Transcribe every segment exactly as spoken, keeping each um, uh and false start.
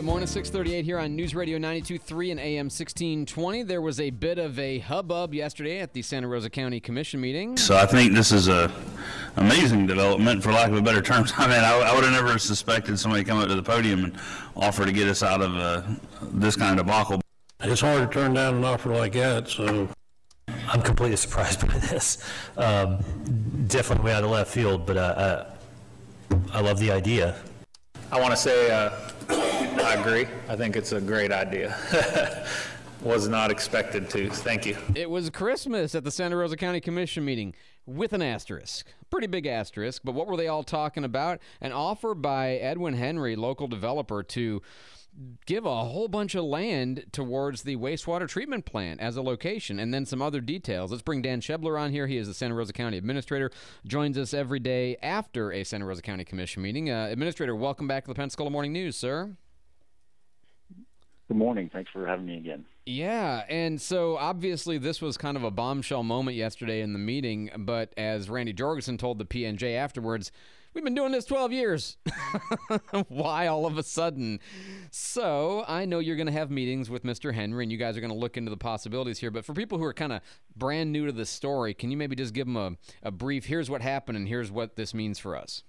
Good morning, six thirty-eight here on News Radio ninety-two point three and A M sixteen twenty. There was a bit of a hubbub yesterday at the Santa Rosa County Commission meeting. So I think this is a amazing development, for lack of a better term. I mean, I, I would have never suspected somebody come up to the podium and offer to get us out of uh, this kind of debacle. It's hard to turn down an offer like that, so. I'm completely surprised by this. Um, definitely way out of left field, but uh, I, I love the idea. I want to say uh, I agree. I think it's a great idea. Was not expected to. Thank you. It was Christmas at the Santa Rosa County Commission meeting with an asterisk. Pretty big asterisk, but what were they all talking about? An offer by Edwin Henry, local developer, to give a whole bunch of land towards the wastewater treatment plant as a location, and then some other details. Let's bring Dan Shebler on here. He is the Santa Rosa County Administrator, joins us every day after a Santa Rosa County Commission meeting. Uh, Administrator, welcome back to the Pensacola Morning News, sir. Good morning. Thanks for having me again. Yeah, and so obviously this was kind of a bombshell moment yesterday in the meeting, but as Randy Jorgensen told the P N J afterwards, we've been doing this twelve years. Why all of a sudden? So I know you're going to have meetings with Mister Henry, and you guys are going to look into the possibilities here. But for people who are kind of brand new to this story, can you maybe just give them a, a brief, here's what happened and here's what this means for us?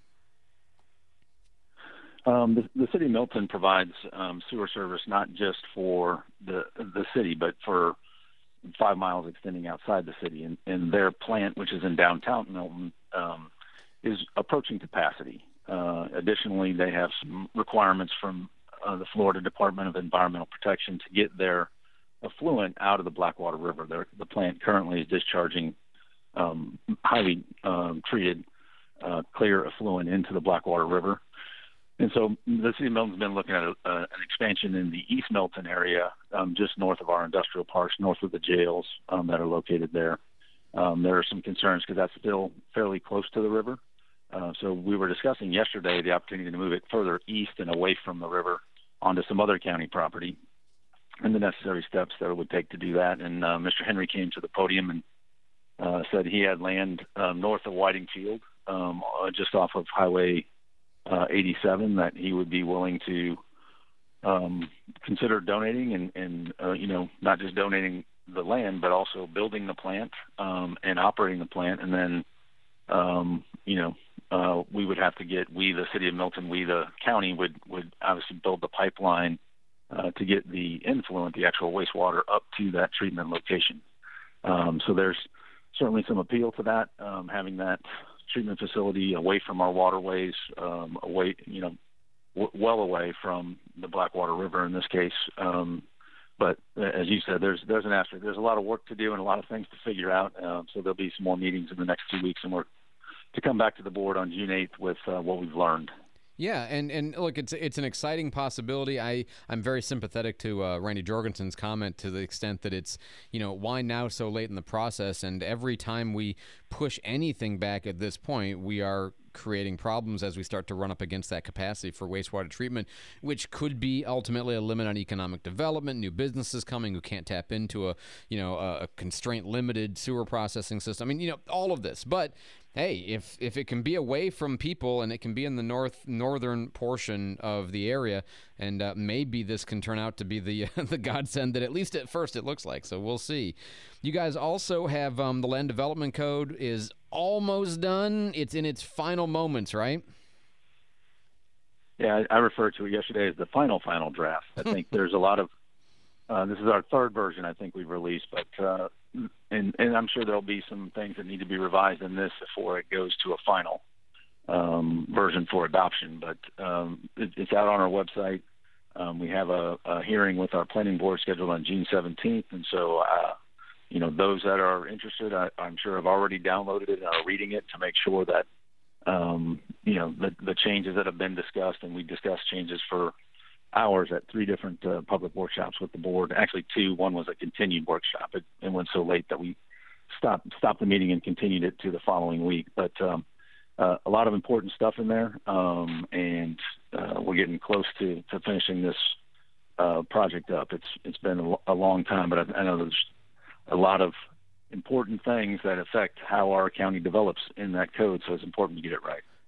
Um, the, the city of Milton provides um, sewer service not just for the the city, but for five miles extending outside the city. And, and their plant, which is in downtown Milton, um, is approaching capacity. Uh, additionally, they have some requirements from uh, the Florida Department of Environmental Protection to get their effluent out of the Blackwater River. Their, the plant currently is discharging um, highly um, treated uh, clear effluent into the Blackwater River. And so the city of Milton's been looking at a, uh, an expansion in the East Milton area, um, just north of our industrial parks, north of the jails um, that are located there. Um, there are some concerns because that's still fairly close to the river. Uh, so we were discussing yesterday the opportunity to move it further east and away from the river onto some other county property and the necessary steps that it would take to do that. And uh, Mister Henry came to the podium and uh, said he had land uh, north of Whiting Field, um, uh, just off of Highway uh, eighty-seven, that he would be willing to um, consider donating and, and uh, you know, not just donating the land, but also building the plant um, and operating the plant. And then, um, you know, uh, we would have to get, we, the city of Milton, we, the county, would, would obviously build the pipeline uh, to get the influent, the actual wastewater, up to that treatment location. Um, so there's certainly some appeal to that, um, having that treatment facility away from our waterways, um, away, you know, w- well away from the Blackwater River in this case. Um, But as you said, there's there's an asterisk. There's a lot of work to do and a lot of things to figure out. Uh, so there'll be some more meetings in the next two weeks, and we're to come back to the board on June eighth with uh, what we've learned. Yeah, and, and look, it's it's an exciting possibility. I, I'm very sympathetic to uh, Randy Jorgensen's comment to the extent that it's, you know, why now so late in the process? And every time we push anything back at this point, we are creating problems as we start to run up against that capacity for wastewater treatment, which could be ultimately a limit on economic development, new businesses coming who can't tap into a, you know, a constraint limited sewer processing system. I mean, you know, all of this. But hey, if if it can be away from people and it can be in the north northern portion of the area, and uh, maybe this can turn out to be the the godsend that at least at first it looks like. So we'll see. You guys also have um, the land development code is almost done. It's in its final moments, right? Yeah, I, I referred to it yesterday as the final final draft. I think there's a lot of uh, this is our third version I think we've released, but uh, and and I'm sure there'll be some things that need to be revised in this before it goes to a final um, version for adoption. But um, it, it's out on our website. Um, we have a, a hearing with our planning board scheduled on June seventeenth, and so uh, you know, those that are interested, I, I'm sure have already downloaded it and are reading it to make sure that um, you know the, the changes that have been discussed, and we discussed changes for hours at three different uh, public workshops with the board. Actually, two. One was a continued workshop. It, it went so late that we stopped stopped the meeting and continued it to the following week. But um, uh, a lot of important stuff in there, um, and uh, we're getting close to, to finishing this uh, project up. It's it's been a, a long time, but I, I know there's a lot of important things that affect how our county develops in that code, so it's important to get it right.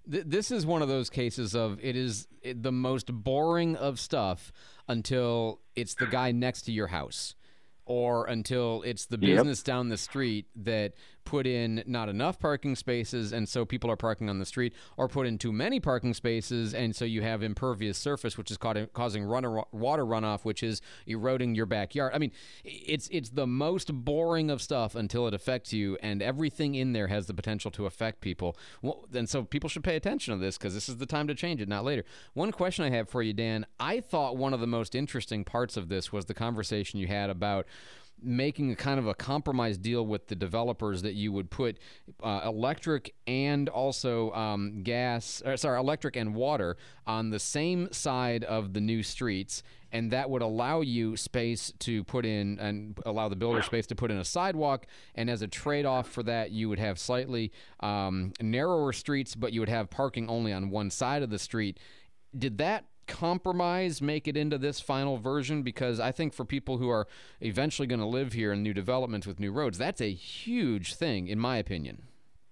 Th- this is one of those cases of it is it, the most boring of stuff until it's the guy next to your house, or until it's the business yep. down the street that put in not enough parking spaces, and so people are parking on the street, or put in too many parking spaces, and so you have impervious surface, which is ca- causing run- water runoff, which is eroding your backyard. I mean, it's it's the most boring of stuff until it affects you, and everything in there has the potential to affect people. Well, and so people should pay attention to this, because this is the time to change it, not later. One question I have for you, Dan, I thought one of the most interesting parts of this was the conversation you had about making a kind of a compromise deal with the developers that you would put uh, electric and also um, gas, or, sorry, electric and water on the same side of the new streets, and that would allow you space to put in and allow the builder space to put in a sidewalk, and as a trade-off for that, you would have slightly um, narrower streets, but you would have parking only on one side of the street. Did that compromise make it into this final version? Because I think for people who are eventually going to live here in new developments with new roads, that's a huge thing, in my opinion.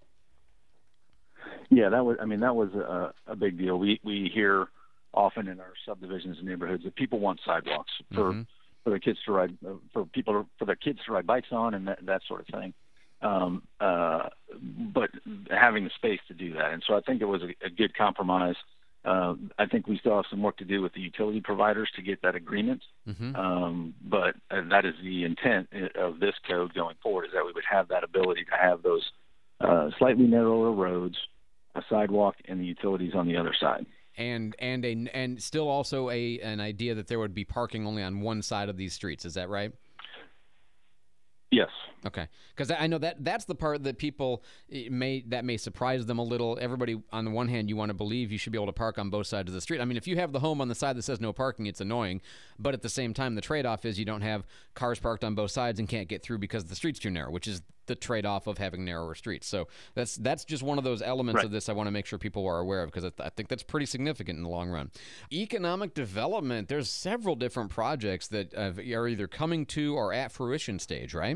Yeah, that was. I mean, that was a, a big deal. We we hear often in our subdivisions and neighborhoods that people want sidewalks for mm-hmm. for their kids to ride, for people for their kids to ride bikes on, and that, that sort of thing. Um, uh, but having the space to do that, and so I think it was a, a good compromise. Uh, I think we still have some work to do with the utility providers to get that agreement. Mm-hmm. Um, but uh, that is the intent of this code going forward, is that we would have that ability to have those uh, slightly narrower roads, a sidewalk, and the utilities on the other side. And and a and still also a an idea that there would be parking only on one side of these streets. Is that right? Yes. Okay, because I know that that's the part that people may that may surprise them a little. Everybody, on the one hand, you want to believe you should be able to park on both sides of the street. I mean, if you have the home on the side that says no parking, it's annoying. But at the same time, the trade-off is you don't have cars parked on both sides and can't get through because the street's too narrow, which is the trade-off of having narrower streets. So that's that's just one of those elements right. of this I want to make sure people are aware of, because I, th- I think that's pretty significant in the long run. Economic development, there's several different projects that uh, are either coming to or at fruition stage, right?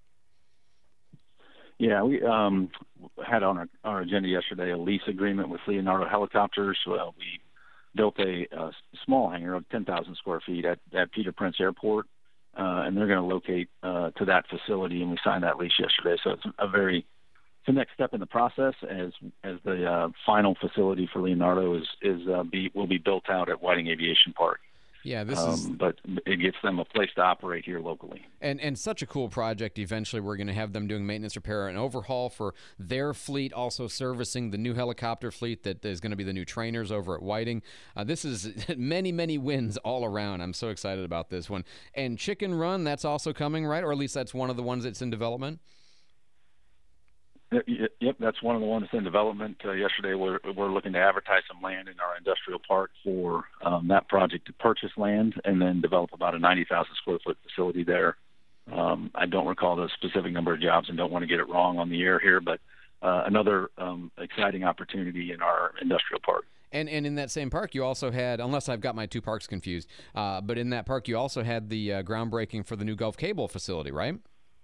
Yeah, we um, had on our, our agenda yesterday a lease agreement with Leonardo Helicopters. Well, we built a, a small hangar of ten thousand square feet at, at Peter Prince Airport, uh, and they're going to locate uh, to that facility, and we signed that lease yesterday. So it's a very it's the next step in the process as as the uh, final facility for Leonardo is is uh, be will be built out at Whiting Aviation Park. Yeah, this um, is. But it gets them a place to operate here locally. And and such a cool project. Eventually, we're going to have them doing maintenance, repair, and overhaul for their fleet, also servicing the new helicopter fleet that is going to be the new trainers over at Whiting. Uh, this is many, many wins all around. I'm so excited about this one. And Chicken Run, that's also coming, right? Or at least that's one of the ones that's in development. Yep, that's one of the ones in development. Uh, yesterday, we're we're looking to advertise some land in our industrial park for um, that project to purchase land and then develop about a ninety thousand square foot facility there. Um, I don't recall the specific number of jobs and don't want to get it wrong on the air here, but uh, another um, exciting opportunity in our industrial park. And and in that same park, you also had, unless I've got my two parks confused, uh, but in that park, you also had the uh, groundbreaking for the new Gulf Cable facility, right?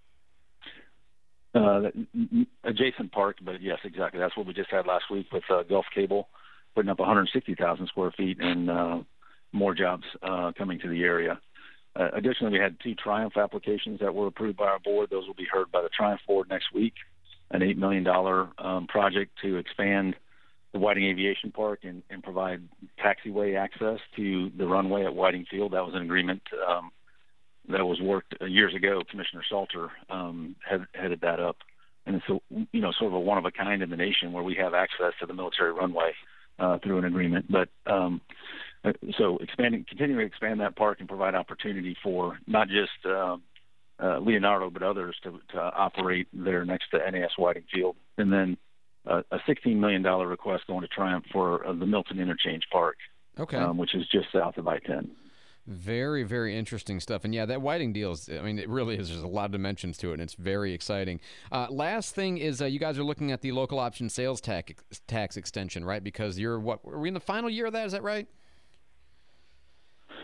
Uh, adjacent park, but yes, exactly. That's what we just had last week with uh, Gulf Cable, putting up one hundred sixty thousand square feet and uh, more jobs uh, coming to the area. Uh, additionally, we had two Triumph applications that were approved by our board. Those will be heard by the Triumph board next week. An eight million dollars um, project to expand the Whiting Aviation Park and, and provide taxiway access to the runway at Whiting Field. That was an agreement um, that was worked years ago. Commissioner Salter um, had, headed that up. And it's, a, you know, sort of a one-of-a-kind in the nation where we have access to the military runway uh, through an agreement. But um, so expanding, continuing to expand that park and provide opportunity for not just uh, uh, Leonardo but others to, to operate there next to N A S Whiting Field. And then uh, a sixteen million dollars request going to Triumph for uh, the Milton Interchange Park, okay, um, which is just south of I ten. Very, very interesting stuff. And yeah, that Whiting deal is, I mean, it really is. There's a lot of dimensions to it, and it's very exciting. Uh, last thing is uh, you guys are looking at the local option sales tax, tax extension, right? Because you're, what, are we in the final year of that? Is that right?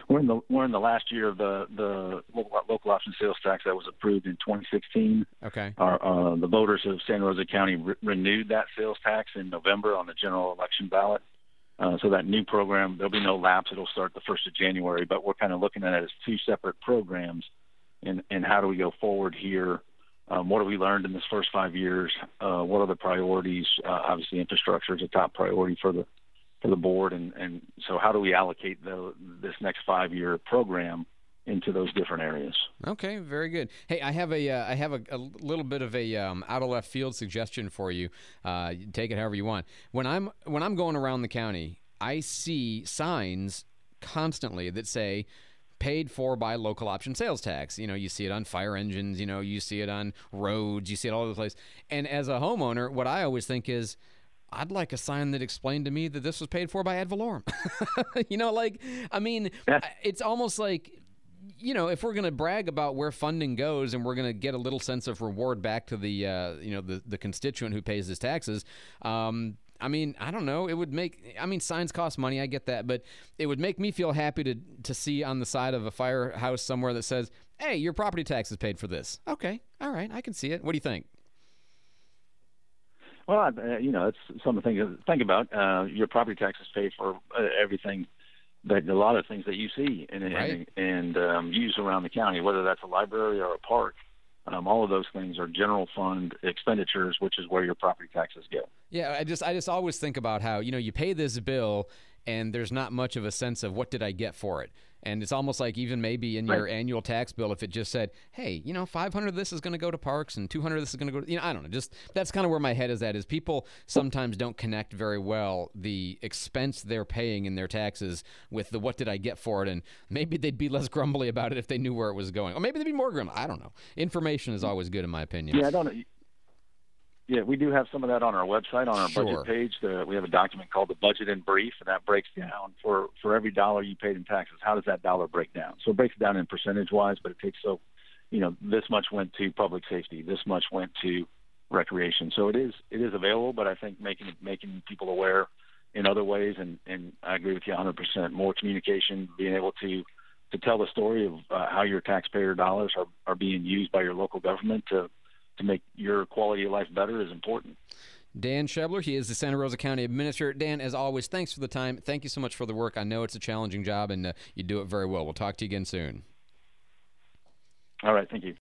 we're in the we're in the last year of the the local, local option sales tax that was approved in twenty sixteen. Okay. Our, uh, the voters of Santa Rosa County re- renewed that sales tax in November on the general election ballot. Uh, so that new program, there'll be no lapse. It'll start the first of January, but we're kind of looking at it as two separate programs. And, and how do we go forward here? Um, what have we learned in this first five years? Uh, what are the priorities? Uh, obviously, infrastructure is a top priority for the for the board, and, and so how do we allocate the, this next five-year program into those different areas? Okay, very good. Hey, I have a uh, I have a, a little bit of a um, out of left field suggestion for you. Uh, you take it however you want. When I'm when I'm going around the county, I see signs constantly that say paid for by local option sales tax. You know, you see it on fire engines, you know, you see it on roads, you see it all over the place. And as a homeowner, what I always think is, I'd like a sign that explained to me that this was paid for by ad valorem. You know, like, I mean, Yeah. it's almost like, you know, if we're going to brag about where funding goes and we're going to get a little sense of reward back to the, uh, you know, the, the constituent who pays his taxes, um, I mean, I don't know. It would make, I mean, signs cost money. I get that. But it would make me feel happy to to see on the side of a firehouse somewhere that says, hey, your property tax is paid for this. Okay. All right. I can see it. What do you think? Well, uh, you know, it's something to think, think about. Uh, your property taxes pay for uh, everything, that a lot of things that you see and, Right. and, and um, use around the county, whether that's a library or a park. Um, all of those things are general fund expenditures, which is where your property taxes go. Yeah, I just I just always think about how, you know, you pay this bill and there's not much of a sense of what did I get for it. And it's almost like even maybe in your Right. annual tax bill, if it just said, hey, you know, five hundred of this is going to go to parks and two hundred of this is going to go to, you know, I don't know. Just that's kind of where my head is at, is people sometimes don't connect very well the expense they're paying in their taxes with the what did I get for it. And maybe they'd be less grumbly about it if they knew where it was going. Or maybe they'd be more grumbly. I don't know. Information is always good in my opinion. Yeah, I don't. Yeah, we do have some of that on our website, on our Sure. budget page. The, we have a document called the Budget in Brief, and that breaks down for, for every dollar you paid in taxes. How does that dollar break down? So it breaks it down in percentage-wise, but it takes so, you know, this much went to public safety, this much went to recreation. So it is it is available, but I think making making people aware in other ways, and, and I agree with you one hundred percent. More communication, being able to to tell the story of uh, how your taxpayer dollars are, are being used by your local government to to make your quality of life better is important. Dan Shebler, he is the Santa Rosa County Administrator. Dan, as always, thanks for the time. Thank you so much for the work. I know it's a challenging job, and uh, you do it very well. We'll talk to you again soon. All right, thank you.